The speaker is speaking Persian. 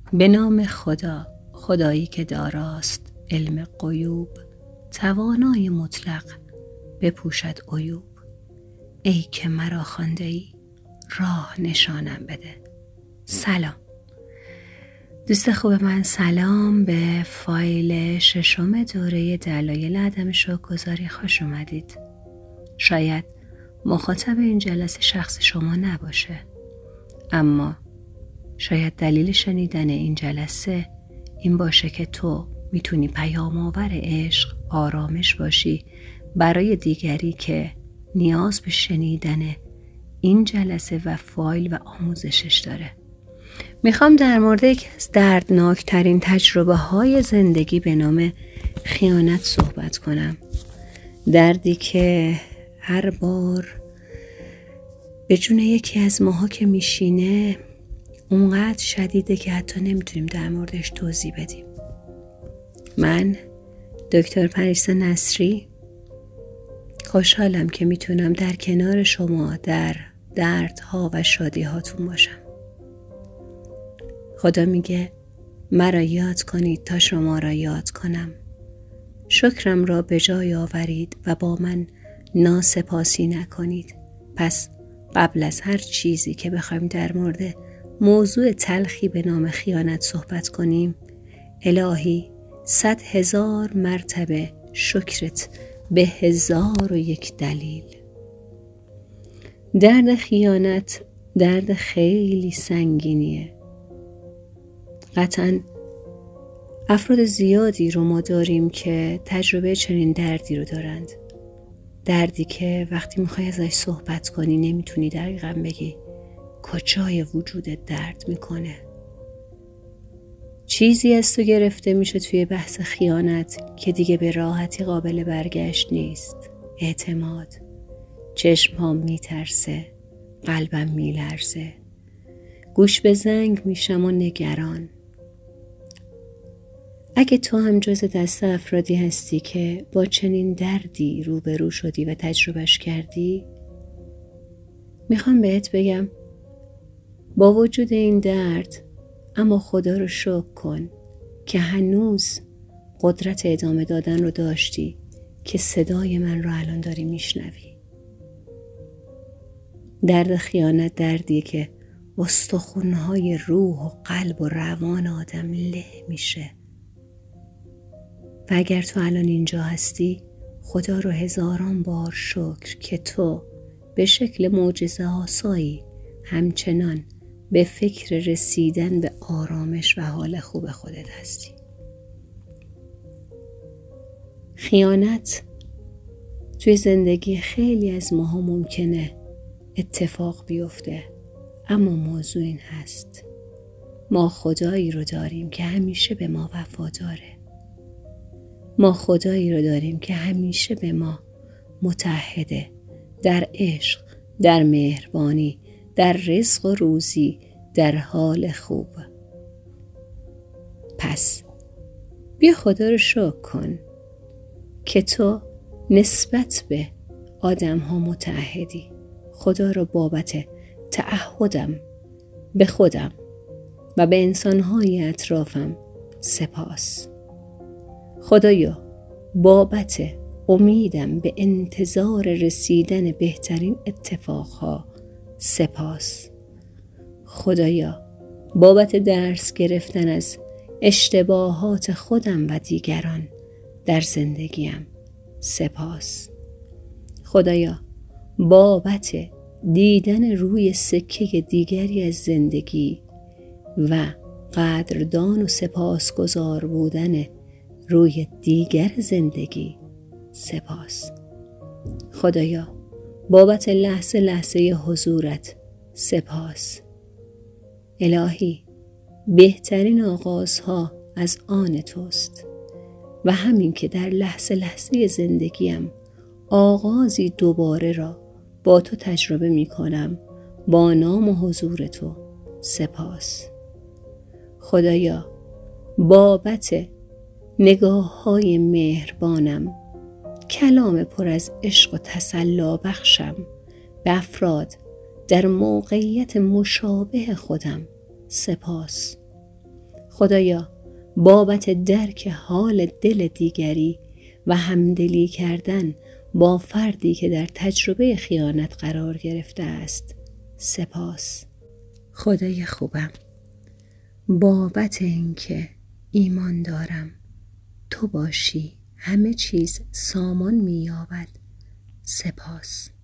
به نام خدا، خدایی که داراست علم غیوب، توانای مطلق بپوشد عیوب. ای که مرا خوانده ای، راه نشانم بده. سلام دوست خوب من، سلام به فایل 6 دوره دلایل عدم شکرگزاری خوش اومدید. شاید مخاطب این جلسه شخص شما نباشه، اما شاید دلیل شنیدن این جلسه این باشه که تو میتونی پیام آور عشق، آرامش باشی برای دیگری که نیاز به شنیدن این جلسه و فایل و آموزشش داره. میخوام در مورد یکی از دردناکترین تجربه های زندگی به نام خیانت صحبت کنم. دردی که هر بار به جون یکی از ماها که میشینه اونقدر شدیده که حتی نمیتونیم در موردش توضیح بدیم. من دکتر پریسا نصری خوشحالم که میتونم در کنار شما در دردها و شادیهاتون باشم. خدا میگه مرا یاد کنید تا شما را یاد کنم. شکرم را به جای آورید و با من ناسپاسی نکنید. پس قبل از هر چیزی که بخوایم در مورد موضوع تلخی به نام خیانت صحبت کنیم، الهی 100,000 مرتبه شکرت به 1001 دلیل. درد خیانت درد خیلی سنگینیه. قطعاً افراد زیادی رو ما داریم که تجربه چنین دردی رو دارند. دردی که وقتی میخوای ازش صحبت کنی نمیتونی دقیقاً بگی کجای وجودت درد میکنه. چیزی از تو گرفته میشه توی بحث خیانت که دیگه به راحتی قابل برگشت نیست. اعتماد. چشمام میترسه، قلبم میلرزه، گوش به زنگ میشم و نگران. اگه تو هم جز دست افرادی هستی که با چنین دردی روبرو شدی و تجربهش کردی، میخوام بهت بگم با وجود این درد اما خدا رو شکر کن که هنوز قدرت ادامه دادن رو داشتی که صدای من رو الان داری میشنوی. درد خیانت دردیه که استخوان‌های روح و قلب و روان آدم له میشه. و اگر تو الان اینجا هستی، خدا رو 1000 بار شکر که تو به شکل معجزه آسایی همچنان به فکر رسیدن به آرامش و حال خوب خودت هستی. خیانت توی زندگی خیلی از ماها ممکنه اتفاق بیفته، اما موضوع این هست ما خدایی رو داریم که همیشه به ما وفاداره. ما خدایی رو داریم که همیشه به ما متحده، در عشق، در مهربانی، در رزق و روزی، در حال خوب. پس بیا خدا رو شکر کن که تو نسبت به آدم ها متحدی. خدا رو بابت تعهدم به خودم و به انسانهای اطرافم سپاس. خدایا بابت امیدم به انتظار رسیدن بهترین اتفاقها سپاس. خدایا بابت درس گرفتن از اشتباهات خودم و دیگران در زندگیم سپاس. خدایا بابت دیدن روی سکه دیگری از زندگی و قدردان و سپاسگزار بودن روی دیگر زندگی سپاس. خدایا بابت لحظه لحظه حضورت سپاس. الهی بهترین آغازها از آن توست و همین که در لحظه لحظه زندگیم آغازی دوباره را با تو تجربه می کنم، با نام و حضور تو سپاس. خدایا بابت نگاه های مهربانم، کلام پر از عشق و تسلی بخشم به افراد در موقعیت مشابه خودم سپاس. خدایا بابت درک حال دل دیگری و همدلی کردن با فردی که در تجربه خیانت قرار گرفته است سپاس. خدای خوبم، بابت اینکه ایمان دارم تو باشی همه چیز سامان می‌یابد سپاس.